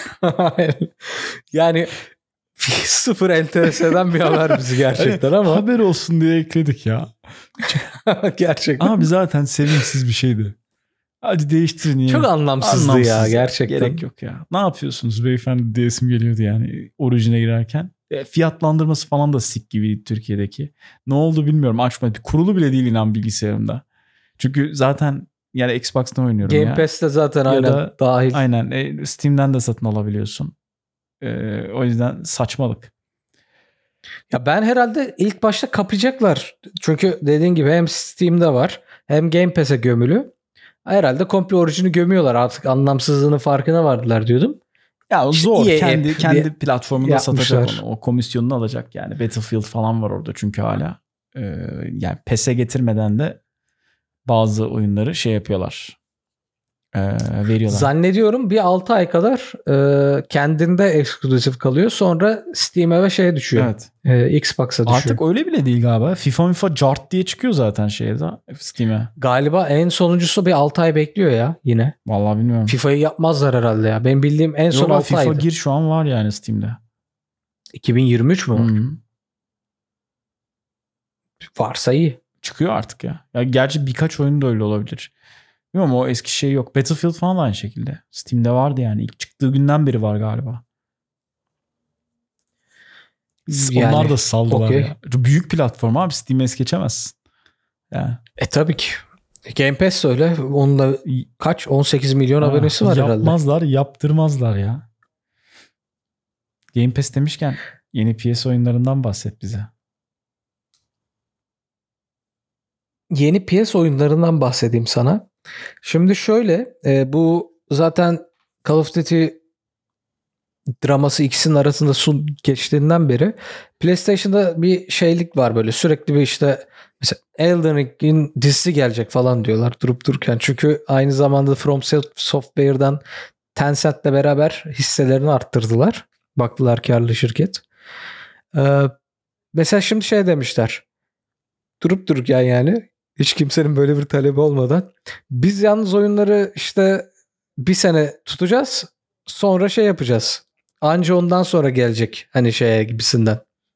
Yani sıfır enteresan bir haber bizi gerçekten ama. Haber olsun diye ekledik ya. Gerçekten. Abi zaten sevimsiz bir şeydi. Hadi değiştirin ya. Çok anlamsızdı ya gerçekten. Gerek yok ya. Ne yapıyorsunuz beyefendi diyesim geliyordu yani Origin'e girerken. Fiyatlandırması falan da sik gibi Türkiye'deki. Ne oldu bilmiyorum, açmadı. Kurulu bile değil inan bilgisayarımda. Çünkü zaten yani Xbox'tan oynuyorum Game ya. Pass'te zaten ya aynen da, dahil. Aynen. Steam'den de satın alabiliyorsun. O yüzden saçmalık. Ya ben herhalde ilk başta kapayacaklar. Çünkü dediğin gibi hem Steam'de var hem Game Pass'e gömülü. Herhalde komple Origin'i gömüyorlar, artık anlamsızlığının farkına vardılar diyordum. Ya o zor. EA Kendi platformunda yapmışlar. satacak onu. O komisyonunu alacak yani. Battlefield falan var orada çünkü hala. Yani PES'e getirmeden de bazı oyunları şey yapıyorlar. Veriyorlar. Zannediyorum bir 6 ay kadar kendinde eksklusif kalıyor. Sonra Steam'e ve şeye düşüyor. Evet. Xbox'a düşüyor. Artık öyle bile değil galiba. FIFA Cart diye çıkıyor zaten Steam'e. Galiba en sonuncusu bir 6 ay bekliyor ya yine. Vallahi bilmiyorum. FIFA'yı yapmazlar herhalde ya. Benim bildiğim en son 6 FIFA aydı. gir şu an var yani Steam'de. 2023 mü var? Hı-hı. Varsa iyi. Çıkıyor artık ya. Ya gerçi birkaç oyun da öyle olabilir. Bilmiyorum, o eski şey yok. Battlefield falan da aynı şekilde. Steam'de vardı yani. İlk çıktığı günden beri var galiba. Yani, onlar da saldılar okay. ya. Büyük platform abi, Steam'e es geçemezsin. Yani. Tabii ki. Game Pass öyle. Onunla kaç? 18 milyon abonesi var herhalde. Yapmazlar, yaptırmazlar ya. Game Pass demişken yeni PS oyunlarından bahset bize. Yeni PS oyunlarından bahsedeyim sana. Şimdi şöyle, bu zaten Call of Duty draması ikisinin arasında geçtiğinden beri PlayStation'da bir şeylik var, böyle sürekli bir işte mesela Elden Ring'in dizisi gelecek falan diyorlar durup dururken. Çünkü aynı zamanda From Software'dan Tencent'le beraber hisselerini arttırdılar. Baktılar karlı şirket. Mesela şimdi şey demişler. Durup dururken yani hiç kimsenin böyle bir talebi olmadan. Biz yalnız oyunları işte bir sene tutacağız. Sonra şey yapacağız. Anca ondan sonra gelecek hani şeye gibisinden.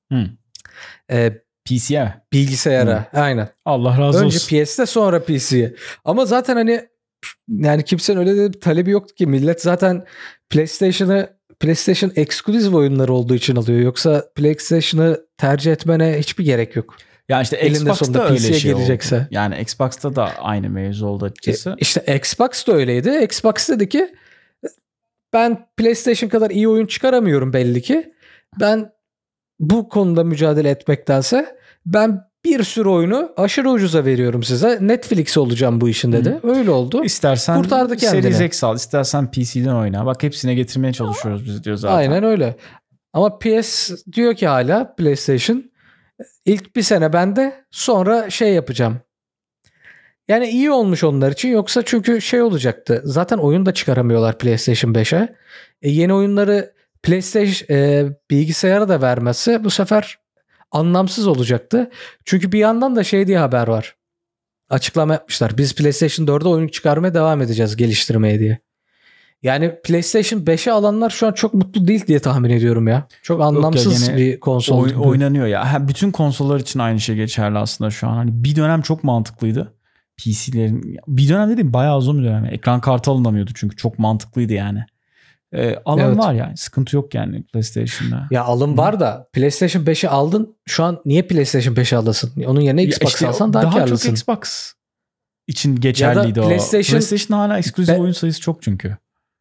PC'ye. Bilgisayara. Aynen. Allah razı Önce olsun. PS'de sonra PC'ye. Ama zaten hani yani kimsenin öyle de bir talebi yoktu ki. Millet zaten PlayStation exclusive oyunları olduğu için alıyor. Yoksa PlayStation'ı tercih etmene hiçbir gerek yok. Yani işte Elinde Xbox'ta sonunda öyle PC'ye şey gelecekse. oldu. Yani Xbox'ta da aynı mevzu oldu açıkçası. İşte Xbox da öyleydi. Xbox dedi ki ben PlayStation kadar iyi oyun çıkaramıyorum belli ki. Ben bu konuda mücadele etmektense ben bir sürü oyunu aşırı ucuza veriyorum size. Netflix olacağım bu işin dedi. Öyle oldu. İstersen kurtardı kendini. Series X al, istersen PC'den oyna. Bak hepsine getirmeye çalışıyoruz biz diyor zaten. Aynen öyle. Ama PS diyor ki hala PlayStation ilk bir sene bende, sonra şey yapacağım. Yani iyi olmuş onlar için, yoksa çünkü şey olacaktı. Zaten oyun da çıkaramıyorlar PlayStation 5'e. Yeni oyunları PlayStation bilgisayara da vermesi bu sefer anlamsız olacaktı. Çünkü bir yandan da şey diye haber var. Açıklama yapmışlar. Biz PlayStation 4'e oyun çıkarmaya devam edeceğiz, geliştirmeye diye. Yani PlayStation 5'i alanlar şu an çok mutlu değil diye tahmin ediyorum ya. Çok anlamsız gene bir konsol. Oynanıyor ya. Bütün konsollar için aynı şey geçerli aslında şu an. Hani bir dönem çok mantıklıydı. PC'lerin bir dönem dedim bayağı uzun bir dönem. Ekran kartı alınamıyordu çünkü çok mantıklıydı yani. Alım var yani. Sıkıntı yok yani PlayStation'da. Ya alım var da PlayStation 5'i aldın. Şu an niye PlayStation 5'i alasın? Onun yerine Xbox işte alsan daha çok karlısın. Xbox için geçerliydi o. PlayStation hala ekskluzif oyun sayısı çok çünkü.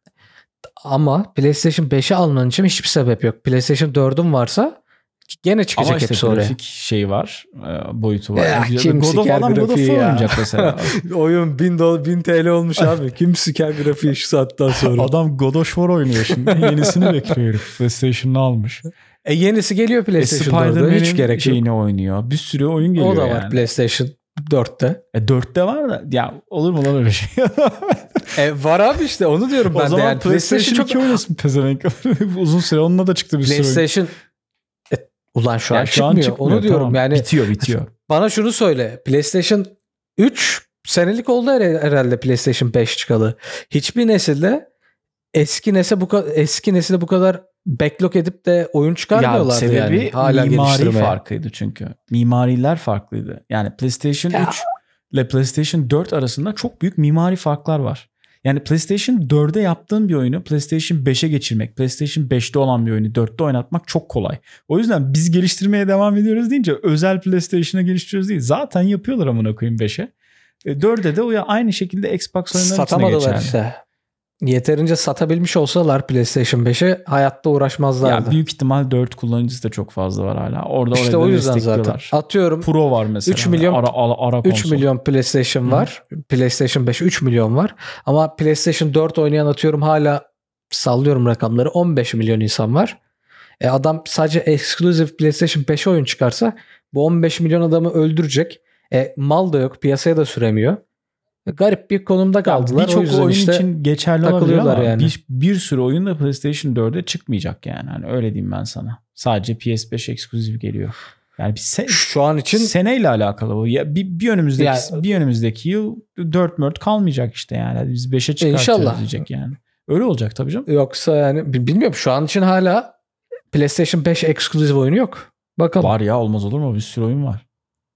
Ama PlayStation 5'i alman için hiçbir sebep yok. PlayStation 4'ün varsa gene çıkacak ama işte hepsi oraya. grafik şey var. Boyutu var. Ya, kim God of siker adam God of grafiği War ya. oynayacak mesela. Oyun 1000 TL olmuş abi. Kim siker grafiği şu saatten sonra. Adam God of War oynuyor şimdi. Yenisini bekliyor herif. PlayStation'ı almış. Yenisi geliyor PlayStation 4'e. Hiç gerek yok. Şeyini oynuyor. Bir sürü oyun geliyor O da var yani. PlayStation 4'te. 4'te var da ya olur mu lan öyle şey? Var abi işte onu diyorum ben de. O zaman yani PlayStation 2 oynasın pezevenk. Uzun süre onunla da çıktı bir sürü oyun. PlayStation ulan şu an çıkmıyor. Onu diyorum tamam. yani. Bitiyor. Bana şunu söyle. PlayStation 3 senelik oldu herhalde PlayStation 5 çıkalı. Hiçbir nesilde eski nesilde bu kadar backlog edip de oyun çıkarmıyorlardı sebebi yani. Hala mimari farkıydı çünkü. Mimariler farklıydı. Yani PlayStation 3 ile PlayStation 4 arasında çok büyük mimari farklar var. Yani PlayStation 4'e yaptığın bir oyunu PlayStation 5'e geçirmek, PlayStation 5'te olan bir oyunu 4'te oynatmak çok kolay. O yüzden biz geliştirmeye devam ediyoruz deyince özel PlayStation'a geliştiriyoruz değil. Zaten yapıyorlar amına koyayım 5'e. 4'e de o ya aynı şekilde Xbox oyunları içine geçerli. Işte. Yeterince satabilmiş olsalar PlayStation 5'e hayatta uğraşmazlardı. Ya büyük ihtimal 4 kullanıcısı da çok fazla var hala. Orada işte o yüzden zaten. Atıyorum. Pro var mesela. 3 milyon ara 3 milyon PlayStation var. PlayStation 5 3 milyon var. Ama PlayStation 4 oynayan atıyorum hala sallıyorum rakamları 15 milyon insan var. Adam sadece exclusive PlayStation 5 oyun çıkarsa bu 15 milyon adamı öldürecek. Mal da yok, piyasaya da süremiyor. Garip bir konumda kaldılar. Birçok oyun işte için geçerli olabilir ama yani. bir sürü oyun da PlayStation 4'e çıkmayacak yani. Hani öyle diyeyim ben sana. Sadece PS5 ekskluzif geliyor. Yani şu an için seneyle alakalı bu. Ya bir önümüzdeki yıl 4 kalmayacak işte yani. Biz 5'e çıkartıyoruz diyecek yani. Öyle olacak tabii canım. Yoksa yani bilmiyorum şu an için hala PlayStation 5 ekskluzif oyunu yok. Bakalım. Var ya olmaz olur mu? Bir sürü oyun var.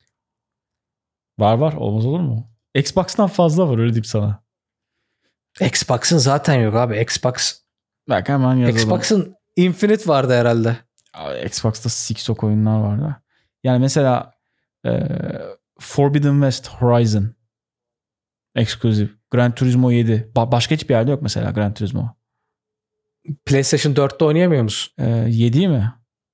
Var olmaz olur mu? Xbox'tan fazla var öyle diyeyim sana. Xbox'ın zaten yok abi. Xbox. Bak hemen yazalım. Xbox'ın Infinite vardı herhalde. Xbox'ta siksok oyunlar vardı. Yani mesela Forbidden West Horizon Exclusive. Gran Turismo 7. Başka hiçbir yerde yok mesela Gran Turismo. PlayStation 4'te oynayamıyor musun? 7 mi?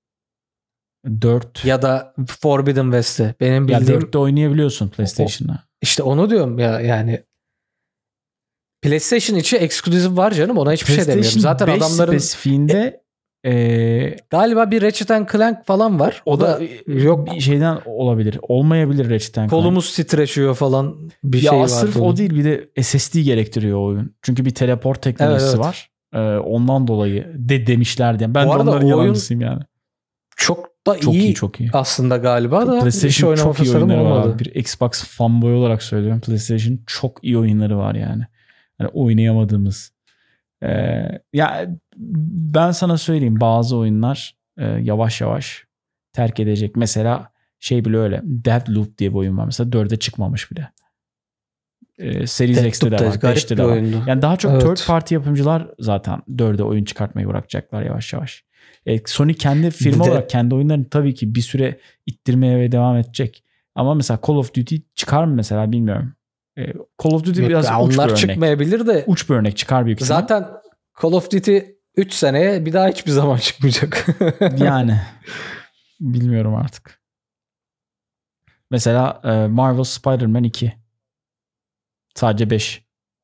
4. Ya da Forbidden West'te. Benim bildiğim. Ya 4'te oynayabiliyorsun PlayStation'da. İşte onu diyorum ya yani. PlayStation içi eksklusif var canım. Ona hiçbir şey demiyorum. Zaten adamların spesifiğinde galiba bir Ratchet Clank falan var. O da yok. Bir şeyden olabilir. Olmayabilir Ratchet Clank. Kolumuz titreşiyor falan bir şey var. Ya sırf o değil bir de SSD gerektiriyor oyun. Çünkü bir teleport teknolojisi var. Ondan dolayı demişlerdi. Ben de onların yalancısıyım yani. Çok da çok iyi aslında galiba da PlayStation çok iyi oyunları var abi. Bir Xbox fanboy olarak söylüyorum. PlayStation çok iyi oyunları var yani. Yani oynayamadığımız. Ya ben sana söyleyeyim bazı oyunlar yavaş yavaş terk edecek. Mesela şey bile öyle. Deathloop diye bir oyun var. Mesela 4'e çıkmamış bile. Series X'te de var. 5'te de var. Yani daha çok third party yapımcılar zaten 4'e oyun çıkartmayı bırakacaklar yavaş yavaş. Sony kendi firma olarak kendi oyunlarını tabii ki bir süre ittirmeye ve devam edecek. Ama mesela Call of Duty çıkar mı mesela bilmiyorum. Call of Duty biraz uç bir örnek. Çıkmayabilir de. Uç bir örnek çıkar büyük ihtimal. Zaten Call of Duty 3 seneye bir daha hiçbir zaman çıkmayacak. Yani bilmiyorum artık. Mesela Marvel Spider-Man 2. Sadece 5.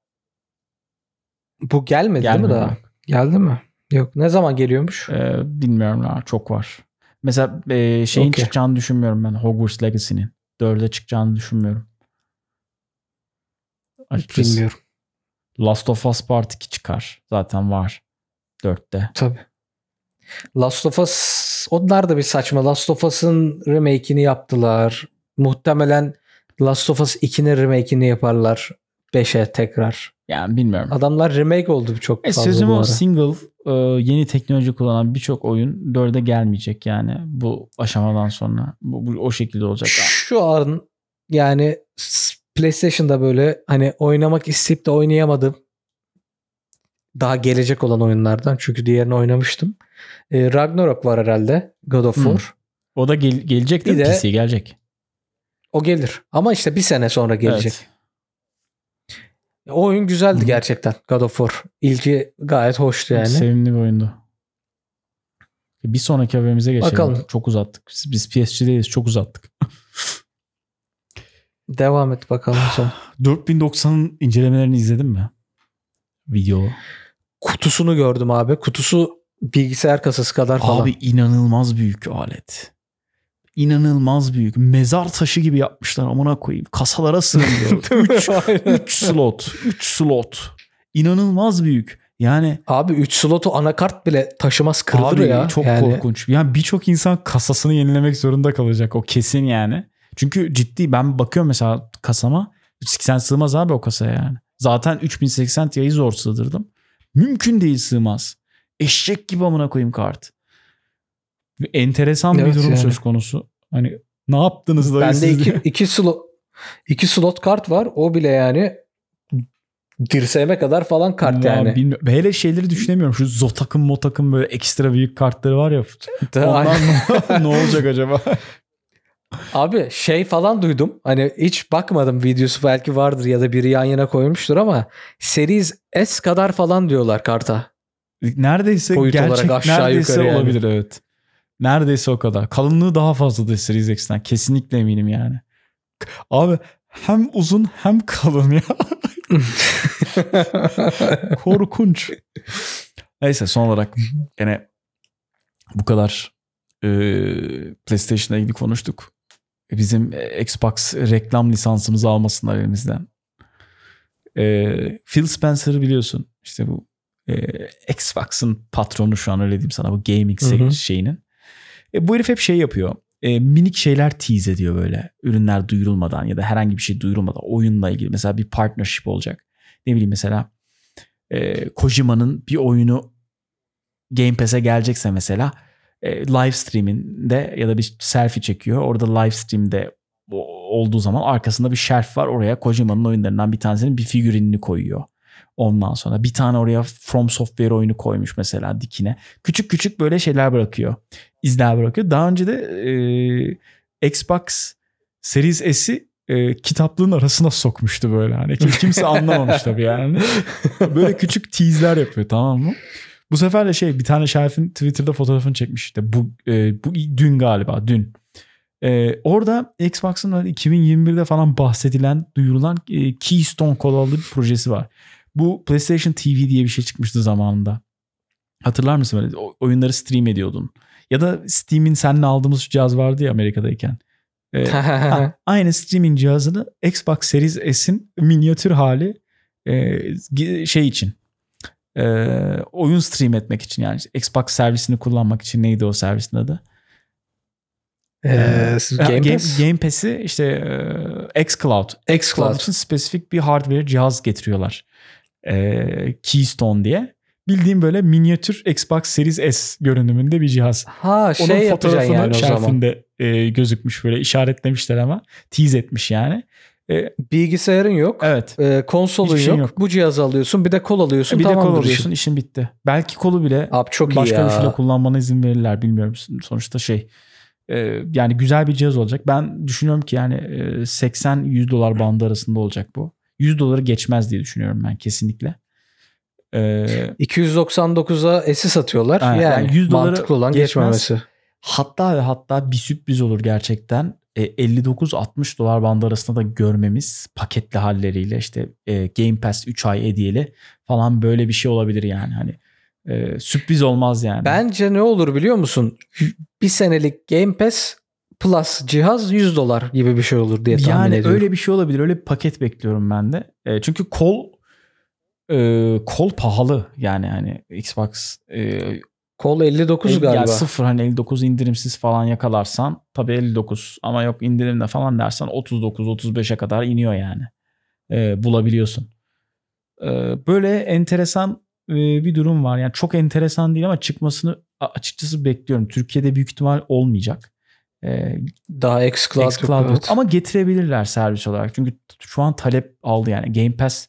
Bu gelmedi değil mi daha? Geldi mi? Yok. Ne zaman geliyormuş? Bilmiyorum ya. Çok var. Mesela şeyin çıkacağını düşünmüyorum ben. Hogwarts Legacy'nin. 4'e çıkacağını düşünmüyorum. Açıkçası. Bilmiyorum. Last of Us Part 2 çıkar. Zaten var. 4'te. Tabii. Last of Us onlar da bir saçma. Last of Us'ın remake'ini yaptılar. Muhtemelen Last of Us 2'nin remake'ini yaparlar. 5'e tekrar. Yani bilmiyorum. Adamlar remake oldu çok fazla Sözüm bu o, ara. single yeni teknoloji kullanan birçok oyun 4'e gelmeyecek yani bu aşamadan sonra. Bu o şekilde olacak. Şu an yani PlayStation'da böyle hani oynamak isteyip de oynayamadım. Daha gelecek olan oyunlardan. Çünkü diğerini oynamıştım. Ragnarok var herhalde. God of War. O da gelecek değil mi? PC gelecek. O gelir. Ama işte bir sene sonra gelecek. Evet. O oyun güzeldi gerçekten. God of War. İlki gayet hoştu yani. Sevimli bir oyundu. Bir sonraki haberimize geçelim. Bakalım. Çok uzattık. Biz PSG'deyiz. Çok uzattık. Devam et bakalım son. 4090'ın incelemelerini izledin mi? Video. Kutusunu gördüm abi. Kutusu bilgisayar kasası kadar falan. Abi inanılmaz büyük alet. İnanılmaz büyük. Mezar taşı gibi yapmışlar, amına koyayım. Kasalara sığmıyor. 3 slot. 3 slot. İnanılmaz büyük. Yani abi 3 slotu anakart bile taşımaz, kırılır abi, ya. çok yani korkunç. Yani birçok insan kasasını yenilemek zorunda kalacak. O kesin yani. Çünkü ciddi, ben bakıyorum mesela kasama. 80 sığmaz abi o kasaya yani. Zaten 3080 Ti'yi zor sığdırdım. Mümkün değil, sığmaz. Eşek gibi amına koyayım kart. Enteresan bir durum yani söz konusu. Hani ne yaptınız da bende iki slot kart var. O bile yani dirseğime kadar falan kart yani. Bilmiyorum. Hele şeyleri düşünemiyorum. Şu Zotak'ın böyle ekstra büyük kartları var ya. Ondan ne olacak acaba? Abi şey falan duydum. Hani hiç bakmadım, videosu belki vardır ya da biri yan yana koymuştur ama Series S kadar falan diyorlar karta. Neredeyse boyut gerçek, olarak aşağı neredeyse yukarı olabilir yani. Evet. Neredeyse o kadar. Kalınlığı daha fazladır Series X'ten. Kesinlikle eminim yani. Abi hem uzun hem kalın ya. Korkunç. Neyse, son olarak yine bu kadar PlayStation'la ilgili konuştuk. Bizim Xbox reklam lisansımızı almasınlar elimizden. Phil Spencer'ı biliyorsun. İşte bu Xbox'ın patronu şu an, öyle diyeyim sana, bu gaming şeyinin. Bu herif hep şey yapıyor. Minik şeyler tease ediyor böyle. Ürünler duyurulmadan ya da herhangi bir şey duyurulmadan. Oyunla ilgili mesela bir partnership olacak. Ne bileyim mesela Kojima'nın bir oyunu Game Pass'e gelecekse mesela live streaminde ya da bir selfie çekiyor. Orada live stream'de olduğu zaman arkasında bir shelf var. Oraya Kojima'nın oyunlarından bir tanesinin bir figürinini koyuyor. Ondan sonra bir tane oraya From Software oyunu koymuş mesela dikine. Küçük küçük böyle şeyler bırakıyor. İzler bırakıyor. Daha önce de Xbox Series S'i kitaplığın arasına sokmuştu böyle. Hani kimse anlamamış tabii yani. Böyle küçük tease'ler yapıyor, tamam mı? Bu sefer de bir tane şerifin Twitter'da fotoğrafını çekmiş işte. Bu dün galiba. Orada Xbox'ın 2021'de falan bahsedilen, duyurulan Keystone Call adlı bir projesi var. Bu PlayStation TV diye bir şey çıkmıştı zamanında. Hatırlar mısın böyle? Oyunları stream ediyordun. Ya da Steam'in seninle aldığımız cihaz vardı ya Amerika'dayken. Aynı streaming cihazını Xbox Series S'in minyatür hali şey için. Oyun stream etmek için, yani Xbox servisini kullanmak için. Neydi o servisin adı? Game Pass'i işte xCloud için spesifik bir hardware cihaz getiriyorlar. Keystone diye. Bildiğim böyle minyatür Xbox Series S görünümünde bir cihaz. Onun fotoğrafını yani şerfinde gözükmüş, böyle işaretlemişler ama tease etmiş yani. Bilgisayarın yok. Evet. Konsolun yok. Bu cihazı alıyorsun. Bir de kol alıyorsun. Bir de kol alıyorsun. İşin bitti. Belki kolu bile abi çok başka bir şeyle kullanmana izin verirler. Bilmiyorum. Sonuçta yani güzel bir cihaz olacak. Ben düşünüyorum ki yani $80-100 bandı arasında olacak bu. $100 geçmez diye düşünüyorum ben kesinlikle. 299'a S'i satıyorlar. Yani $100 mantıklı olan geçmemesi. Hatta bir sürpriz olur gerçekten. $59-60 bandı arasında da görmemiz paketli halleriyle, işte Game Pass 3 ay hediyeli falan, böyle bir şey olabilir yani. Hani sürpriz olmaz yani. Bence ne olur biliyor musun? Bir senelik Game Pass Plus cihaz $100 gibi bir şey olur diye tahmin ediyorum. Yani öyle bir şey olabilir. Öyle bir paket bekliyorum ben de. Çünkü kol pahalı yani, hani Xbox kol 59 galiba. Yani sıfır, hani 59 indirimsiz falan yakalarsan tabii 59, ama yok indirimle falan dersen 39-35'e kadar iniyor yani. bulabiliyorsun. Böyle enteresan bir durum var. Yani çok enteresan değil ama çıkmasını açıkçası bekliyorum. Türkiye'de büyük ihtimal olmayacak. Daha xCloud yok. Ama getirebilirler servis olarak. Çünkü şu an talep aldı yani. Game Pass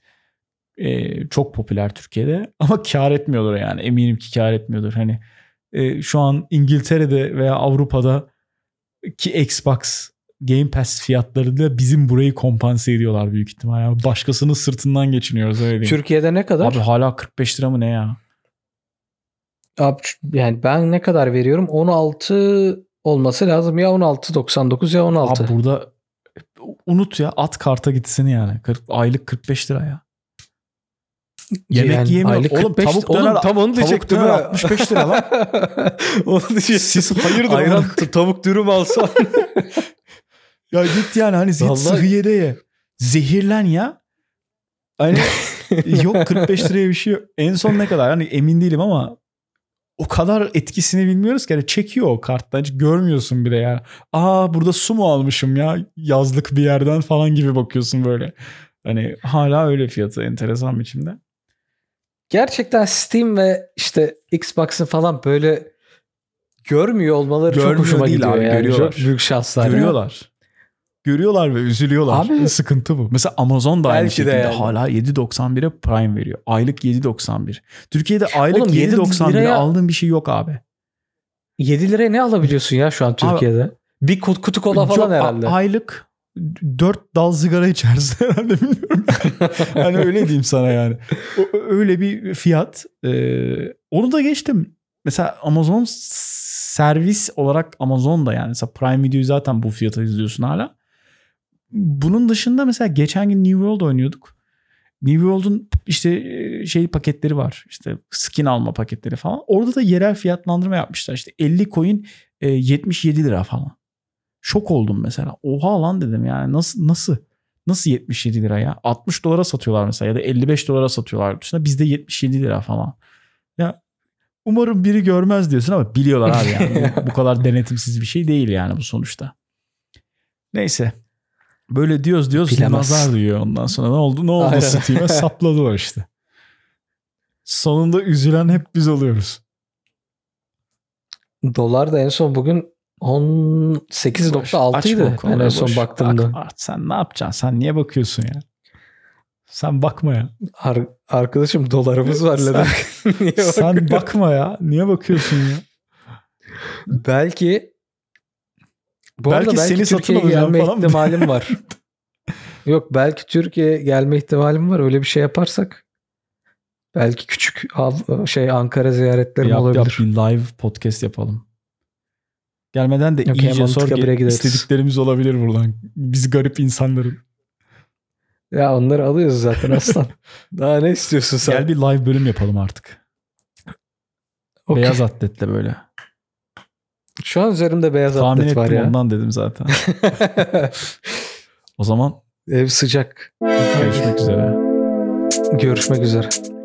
çok popüler Türkiye'de ama kar etmiyordur yani. Eminim ki kar etmiyordur. Hani şu an İngiltere'de veya Avrupa'da ki Xbox Game Pass fiyatlarıyla bizim burayı kompanse ediyorlar büyük ihtimal. Yani başkasının sırtından geçiniyoruz öyle diyeyim. Türkiye'de ne kadar? Abi hala 45 lira mı ne ya? Abi yani ben ne kadar veriyorum? 16 olması lazım. Ya 16.99 ya 16. Abi burada unut ya, at karta gitsin yani. Aylık 45 lira ya. Yemek yani yiyemiyor. Aylık Oğlum 45, tavuk döner, tam onu diyecektim. tavuk döner 65 lira lan. Onu diyecektim. Siz hayırdır? Ayran tavuk dürüm alsan. Ya git yani hani git sıhhiyede ye. Zehirlen ya. Hani yok 45 liraya bir şey yok. En son ne kadar? Hani emin değilim ama o kadar etkisini bilmiyoruz ki. Yani çekiyor o karttan. Hiç görmüyorsun bile yani. Aa burada su mu almışım ya? Yazlık bir yerden falan gibi bakıyorsun böyle. Hani hala öyle fiyatı enteresan biçimde. Gerçekten Steam ve işte Xbox'ın falan böyle görmüyor olmaları çok hoşuma gidiyor. Abi, yani. görüyorlar. Çok büyük şanslar. Görüyorlar. Ya. Görüyorlar ve üzülüyorlar. Abi, sıkıntı bu. Mesela Amazon da aynı şekilde yani. Hala 7.91'e Prime veriyor. Aylık 7.91. Türkiye'de aylık 7.91'e aldığın bir şey yok abi. 7 liraya ne alabiliyorsun ya şu an Türkiye'de? Abi, bir kutu kola falan herhalde. Aylık 4 dal sigara içersin herhalde, bilmiyorum. Hani öyle diyeyim sana yani. Öyle bir fiyat. Onu da geçtim. Mesela Amazon servis olarak Amazon da yani. Mesela Prime Video'yu zaten bu fiyata izliyorsun hala. Bunun dışında mesela geçen gün New World oynuyorduk. New World'un işte şey paketleri var. İşte skin alma paketleri falan. Orada da yerel fiyatlandırma yapmışlar. İşte 50 coin 77 lira falan. Şok oldum mesela. Oha lan dedim yani nasıl 77 lira ya? 60 dolara satıyorlar mesela ya da 55 dolara satıyorlar. Dışında bizde 77 lira falan. Ya umarım biri görmez diyorsun ama biliyorlar abi yani. Bu kadar denetimsiz bir şey değil yani bu sonuçta. Neyse. Böyle diyoruz nazar diyor ondan sonra. Ne oldu Steam'e sapladı o işte. Sonunda üzülen hep biz oluyoruz. Dolar da en son bugün 18.6 idi. Ben en son baktığımda. Bak, sen ne yapacaksın? Sen niye bakıyorsun ya? Sen bakma ya. Arkadaşım dolarımız var. Sen bakma ya. Niye bakıyorsun ya? Belki seni satın Türkiye'ye alacağım gelme falan ihtimalim var. Yok, belki Türkiye'ye gelme ihtimalim var. Öyle bir şey yaparsak belki küçük Ankara ziyaretlerim olabilir. Yap bir live podcast yapalım. Gelmeden de iyice sor istediklerimiz olabilir buradan. Biz garip insanların. Ya onları alıyoruz zaten aslan. Daha ne istiyorsun sen? Gel bir live bölüm yapalım artık. Okay. Beyaz atletle böyle. Şu an üzerimde beyaz atlet var ya. Tahmin ettim, ondan dedim zaten. O zaman ev sıcak. Görüşmek üzere. Görüşmek üzere.